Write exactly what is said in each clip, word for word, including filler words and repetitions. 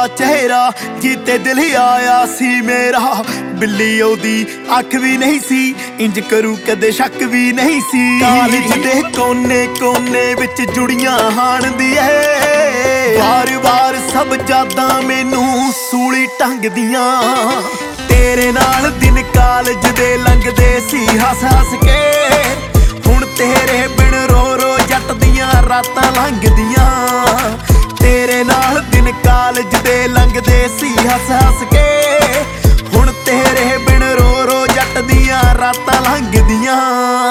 चेहरा जीते दिल ही आया सी मेरा। बिल्ली ओदी अख भी नहीं सी, इंज करूं कदे शक भी नहीं सी। कालज दे कोने कोने विच जुड़ियां हाण दी है, बार बार सब यादां मैनू सूली टंग दियां। तेरे नाल दिन कालज दे लंघदे सी हस हस के, हुण तेरे बिन रो रो जट दियां रातां लंघदियां। तेरे नाल दिन कालज दे लंघदे सी हस हस के, हुण तेरे बिन रो रो जट दियां रातां लंघदियां।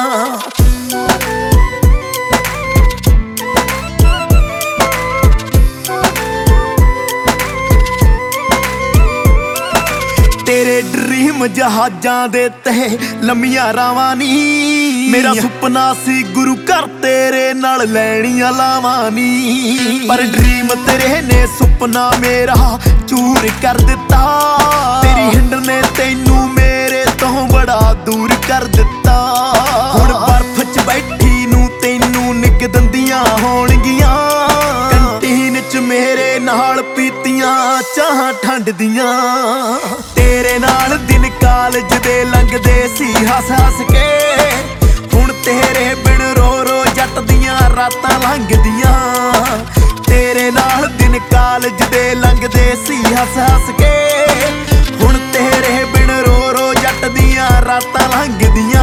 तेरे ड्रीम जहाजां दे ते लम्मियां रावां नी, मेरा सुपना सी गुरु घर तेरे नाल लैणियां लावां नी। पर ड्रीम तेरे ने सुपना मेरा चूर कर दिता, तेरी हिंड ने तैनू मेरे तो बड़ा दूर कर दिता। हुण बर्फ च बैठी नू तैनू निक दंदियां होणगियां, कंटीन च मेरे नाल पीतियां चाहां ठंड दियां। तेरे नाल दिन कालज दे लंघदे सी हस हस के, हुण तेरे बिन रो रो जट दियां रातां लंघदियां। तेरे नाल दिन कालज दे लंघदे सी हस हस के, हुण तेरे बिन रो रो जट दियां रातां लंघदियां।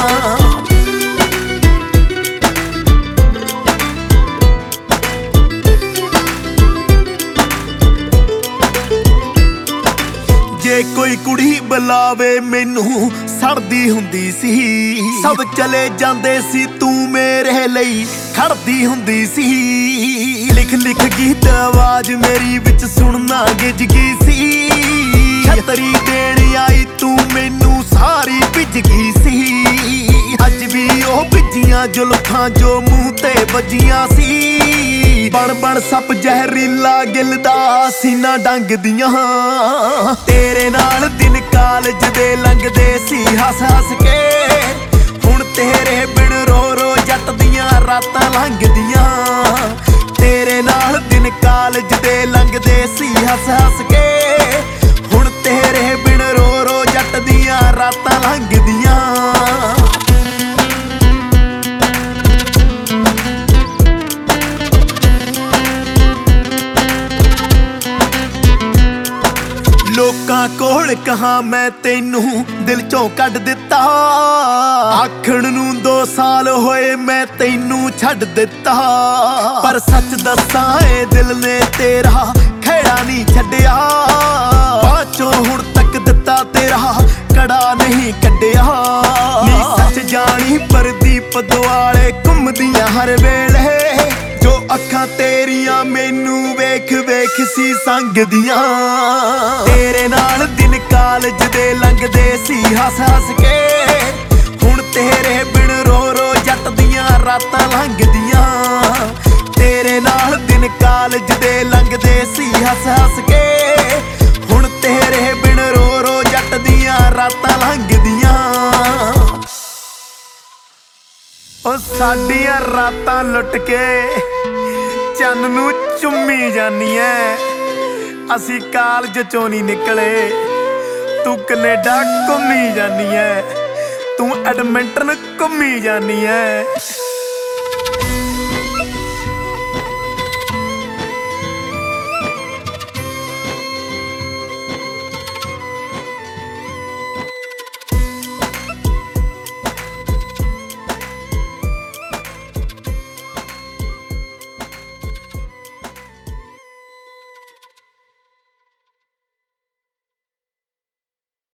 जे कोई कुड़ी बुलावे मैनू सड़दी हुंदी सी, सब चले जांदे सी तू मेरे लई खड़दी हुंदी सी। लिख लिख गीत आवाज मेरी विच सुनना गिज गई सी, छतरी देण आई तू मैनू सारी भिज गई सी। अज भी ओ भिजियां जुल्फां जो मूंह ते वजियां सी, बण बण सप जहरीला गिलदा सीना डंग दियां। तेरे नाल दिन कालज दे लंघदे सी हस हस के, हुण तेरे बिन रो रो जट दियां रातां लंघदियां। तेरे नाल दिन कालज दे लंघदे सी हस हस के, हुण तेरे बिन रो रो जट दियां रातां लंघदियां। लोकां कोल कहां मैं तैनू दिल चों कढ दिता, आखण नू दो साल होए मैं तैनू छड्ड दिता। पर सच दसां ए दिल ने तेरा खैड़ा नहीं छड्डिया, बाचों हुण तक दिता तेरा कड़ा नहीं कड्डिया। नी सच जानी परदीप दुआले घुमदियां हर वेले, जो अखां तेरियां मैनू वेख वेख सी संगदियां। तेरे नाल दिन कालज दे लंघदे सी हस हस के, हुण तेरे बिन रो रो जट दियां रातां लंघदियां। तेरे नाल दिन कालज दे लंघदे सी हस हस के, हुण तेरे बिन रो रो जट दियां रातां लंघदियां। ओ साडियां रातां लुट के चन्न नू चुम्मी जानी ऐ, असी कालज चों नहीं निकले तू कनेडा घुम्मी जानी ऐ, तू एडमिंटन घुम्मी जानी ऐ।